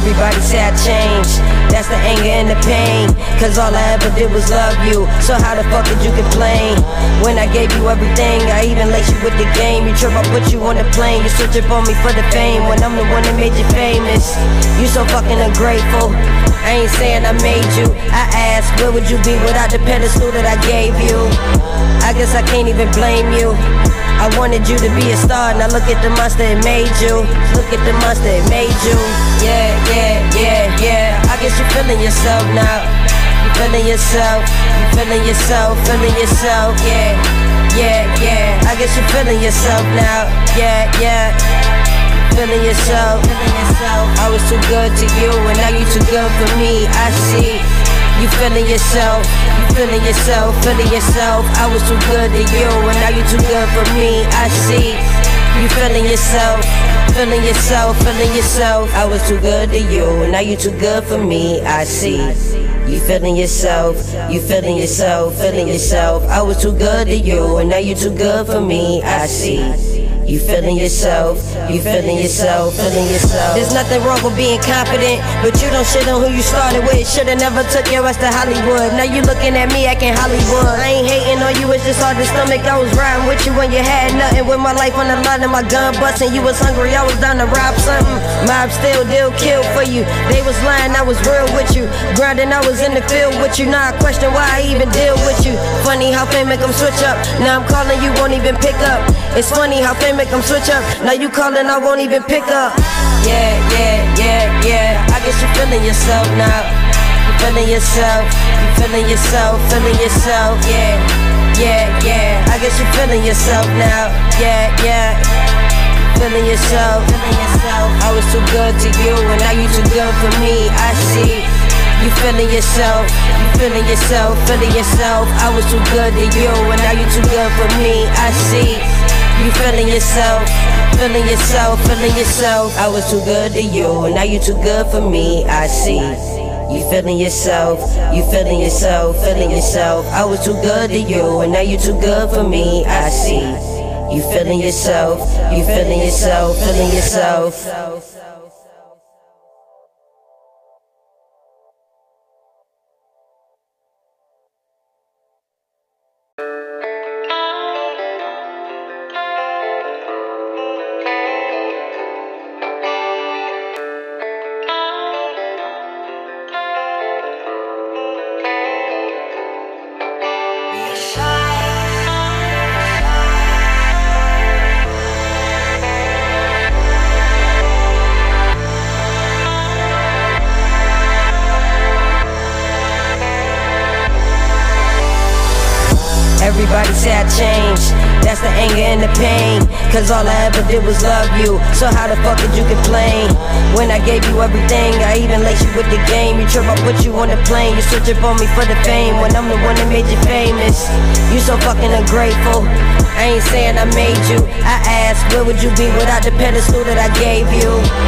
Everybody say I changed, that's the anger and the pain, cause all I ever did was love you. So how the fuck did you complain? When I gave you everything, I even laced you with the game. You trip, I put you on the plane. You switch up on me for the fame, when I'm the one that made you famous. You so fucking ungrateful, I ain't saying I made you. I asked, where would you be without the pedestal that I gave you? I guess I can't even blame you. I wanted you to be a star, now look at the monster it made you. Look at the monster it made you. Yeah, yeah, yeah, yeah. I guess you're feeling yourself now. You feeling yourself, you feeling yourself, feeling yourself. Yeah, yeah, yeah. I guess you're feeling yourself now. Yeah, yeah. Feeling yourself, feeling yourself. I was too good to you, and now you too good for me. I see. You feeling yourself, you feeling yourself, feeling yourself. I was too good to you, and now you too good for me. I see. You feeling yourself, feeling yourself, feeling yourself. I was too good to you, and now you too good for me. I see. You feeling yourself, you feeling yourself, feeling yourself. I was too good to you, and now you too good for me. I see. You feeling yourself, you feeling yourself, feeling yourself. There's nothing wrong with being confident, but you don't shit on who you started with. Should've never took your ass to Hollywood. Now you looking at me acting Hollywood. I ain't hating on you, it's just hard to stomach. I was riding with you when you had nothing, with my life on the line and my gun busting. You was hungry, I was down to rob something. Mob still deal kill for you. They was lying, I was real with you. Grinding, I was in the field with you. Now I question why I even deal with you. Funny how fame make them switch up. Now I'm calling, you won't even pick up. It's funny how fame make them switch up. Now you calling, I won't even pick up. Yeah, yeah, yeah, yeah. I guess you're feeling yourself now. You feeling yourself, you feeling yourself, feeling yourself. Yeah, yeah, yeah. I guess you're feeling yourself now. Yeah, yeah. Feeling yourself, feeling yourself. I was too good to you, and now you too good for me. I see. You feeling yourself, you feeling yourself, feeling yourself. I was too good to you, and now you too good for me. I see. You feeling yourself, feeling yourself, feeling yourself. I was too good to you, and now you too good for me. I see. You feeling yourself, you feeling yourself, feeling yourself. I was too good to you, and now you too good for me. I see. You feeling yourself, you feeling yourself, feeling yourself. Everybody say I changed, that's the anger and the pain, cause all I ever did was love you. So how the fuck did you complain? When I gave you everything, I even laced you with the game. You trip, I put you on the plane. You switch up on me for the fame, when I'm the one that made you famous. You so fucking ungrateful, I ain't saying I made you. I asked, where would you be without the pedestal that I gave you?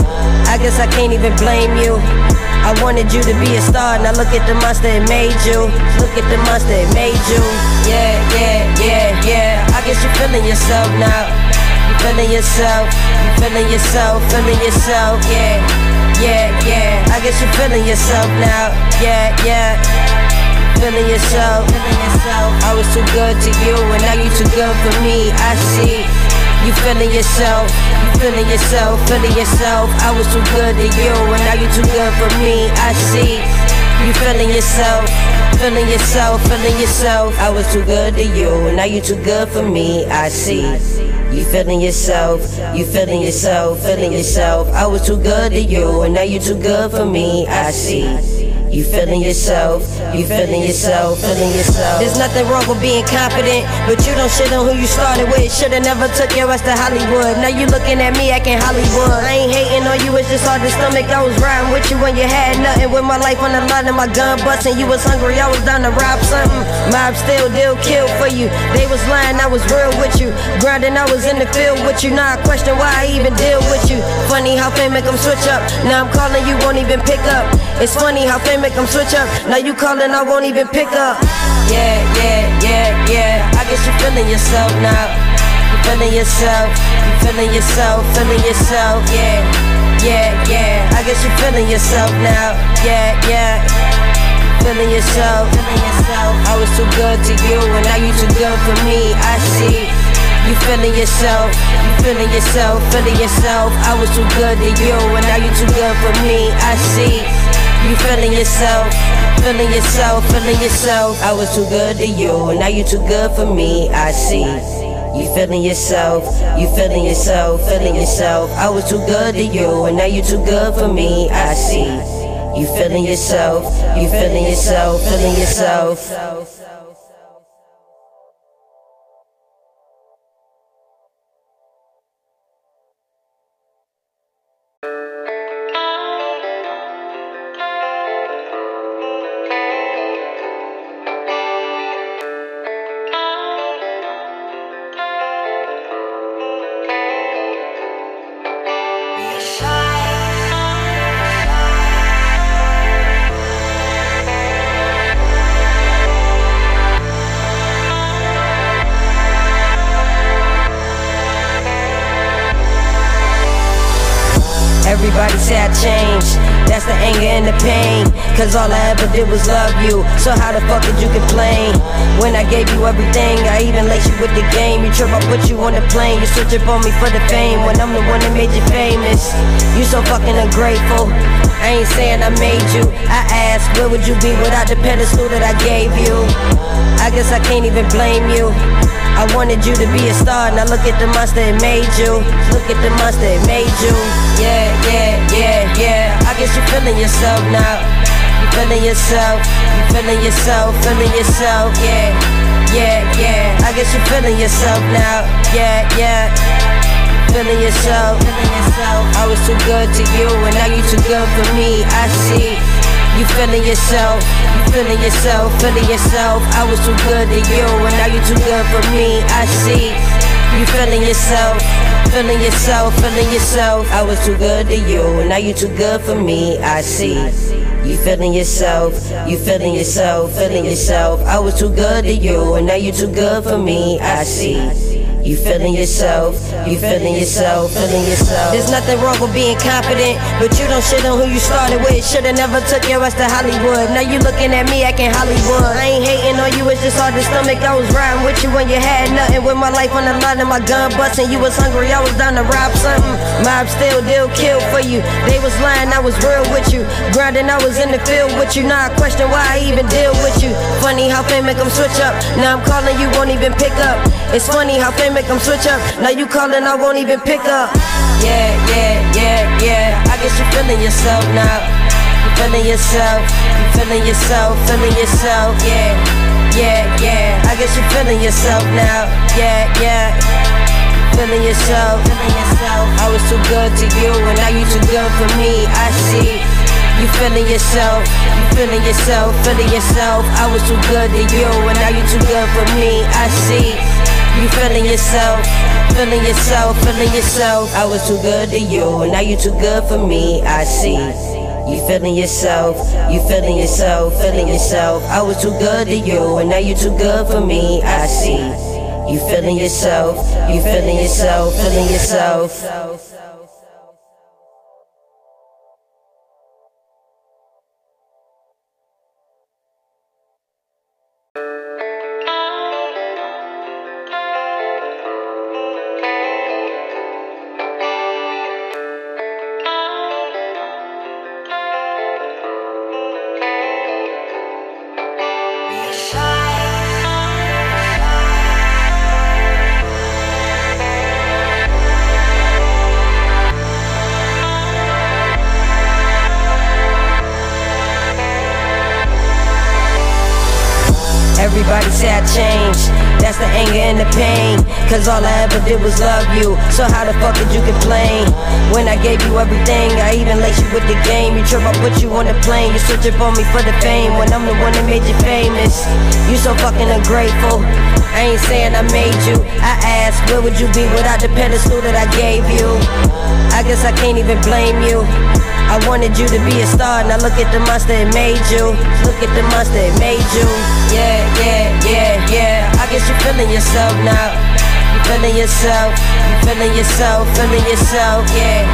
I guess I can't even blame you. I wanted you to be a star, now look at the monster it made you. Look at the monster it made you. Yeah, yeah, yeah, yeah. I guess you're feeling yourself now. You feeling yourself, you feeling yourself, feeling yourself. Yeah, yeah, yeah. I guess you're feeling yourself now. Yeah, yeah. Feeling yourself, feeling yourself. I was too good to you, and now you too good for me. I see. You feeling yourself, you feeling yourself, feeling yourself. I was too good to you, and now you too good for me. I see. You feeling yourself, feeling yourself, feeling yourself. I was too good to you, and now you too good for me. I see. You feeling yourself, you feeling yourself, feeling yourself. I was too good to you, and now you too good for me. I see. You feeling yourself, you feeling yourself, feeling yourself. There's nothing wrong with being confident, but you don't shit on who you started with. Should've never took your ass to Hollywood. Now you looking at me acting Hollywood. I ain't hating on you, it's just hard to stomach. I was riding with you when you had nothing, with my life on the line and my gun busting. You was hungry, I was down to rob something. Mob still deal kill for you. They was lying, I was real with you. Grinding, I was in the field with you. Now I question why I even deal with you. Funny how fame make them switch up. Now I'm calling, you won't even pick up. It's funny how fame make them switch up. Now you calling, I won't even pick up. Yeah, yeah, yeah, yeah. I guess you're feeling yourself now. You feeling yourself, you feeling yourself, feeling yourself. Yeah, yeah. I guess you're feeling yourself now. Yeah. Feeling yourself. I was too good to you, and now you too good for me. I see. You feeling yourself. Feeling yourself. I was too good to you, and now you too good for me. I see. You feeling yourself. Feeling yourself. I was too good to you, and now you too good for me. I see. You feeling yourself. Feeling yourself. I was too good to you, and now you too good for me. I see. You feeling yourself. Feeling yourself. Everybody say I changed, that's the anger and the pain. Cause all I ever did was love you, so how the fuck did you complain? When I gave you everything, I even laced you with the game. You trip, I put you on the plane, you switch up on me for the fame. When I'm the one that made you famous, you so fucking ungrateful. I ain't saying I made you, I asked, where would you be without the pedestal that I gave you? I guess I can't even blame you. I wanted you to be a star, now look at the monster it made you. Look at the monster it made you. Yeah. I guess you're feeling yourself now. You feeling yourself. Yeah. I guess you're feeling yourself now. Yeah. Feeling yourself. I was too good to you, and now you too good for me. I see. You feeling yourself. I was too good to you, and now you too good for me. I see. You feeling yourself. I was too good to you, and now you too good for me. I see. You feeling yourself. I was too good to you, and now you too good for me. I see. You feeling yourself. There's nothing wrong with being confident, but you don't shit on who you started with. Shoulda never took your ass to Hollywood. Now you looking at me acting Hollywood. I ain't hating on you, it's just hard to stomach. I was riding with you when you had nothing, with my life on the line and my gun busting. You was hungry, I was down to rob something. Mob still deal kill for you. They was lying, I was real with you. Grinding, I was in the field with you. Now I question why I even deal with you. Funny how fame make them switch up. Now I'm calling, you won't even pick up. It's funny how fame make them switch up. Now you calling, I won't even pick up. Yeah. I guess you're feeling yourself now. You feeling yourself. Yeah. I guess you're feeling yourself now. Yeah. Feeling yourself. I was too good to you, and now you too good for me. I see. You feeling yourself. I was too good to you, and now you too good for me. I see. You feeling yourself. I was too good to you, and now you too good for me. I see. You feeling yourself. I was too good to you, and now you too good for me. I see. You feeling yourself. Everybody say I changed, that's the anger and the pain. Cause all I ever did was love you, so how the fuck did you complain? When I gave you everything, I even laced you with the game. You trip, I put you on the plane, you switch up on me for the fame. When I'm the one that made you famous, you so fucking ungrateful. I ain't saying I made you, I asked, where would you be without the pedestal that I gave you? I guess I can't even blame you. I wanted you to be a star, now look at the monster it made you. Look at the monster it made you. Yeah. I guess you're feeling yourself now. You feeling yourself. Yeah.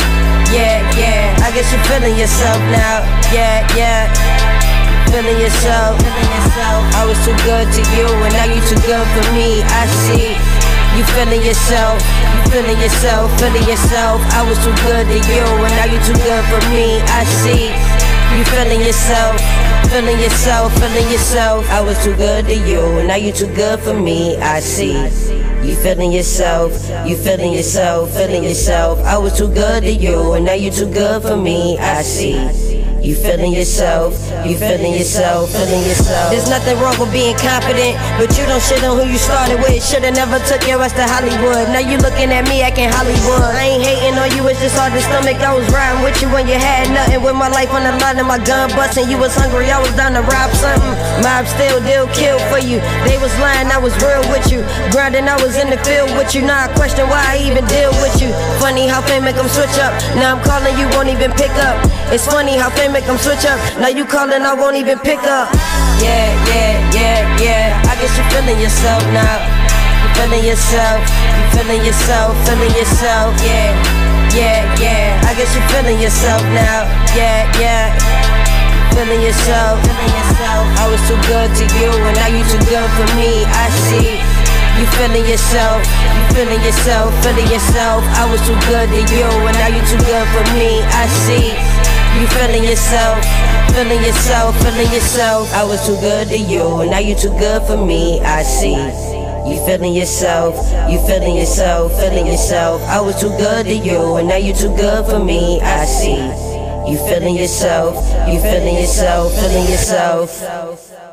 yeah, I guess you're feeling yourself now. Yeah, feeling yourself. I was too good to you, and now you too good for me. I see you feeling yourself. You feeling yourself, feeling yourself. I was too good to you, and now you too good for me. I see you feeling yourself. Feeling yourself, feeling yourself. I was too good to you, and now you too good for me. I see you feeling yourself. You feeling yourself, feeling yourself. I was too good to you, and now you too good for me. I see you feeling yourself. You feeling yourself, feeling yourself. There's nothing wrong with being confident, but you don't shit on who you started with. Shoulda never took your ass to Hollywood. Now you looking at me acting Hollywood. I ain't hating on you, it's just hard to stomach. I was riding with you when you had nothing, with my life on the line and my gun busting. You was hungry, I was down to rob something. Mob still deal kill for you. They was lying, I was real with you. Grinding, I was in the field with you. Now I question why I even deal with you. Funny how fame make them switch up. Now I'm calling, you won't even pick up. It's funny how fame make them switch up. Now you calling, I won't even pick up. Yeah, I guess you're feeling yourself now. You feeling yourself. You feeling yourself, feeling yourself. Yeah, I guess you're feeling yourself now. Yeah, feeling yourself. I was too good to you, and now you too good for me. I see you feeling yourself. You feeling yourself, feeling yourself. I was too good to you, and now you too good for me. I see you feeling yourself. Feeling yourself, feeling yourself. I was too good to you, and now you too good for me. I see you feeling yourself. You feeling yourself, feeling yourself. I was too good to you, and now you too good for me. I see you feeling yourself. You feeling yourself, feeling yourself.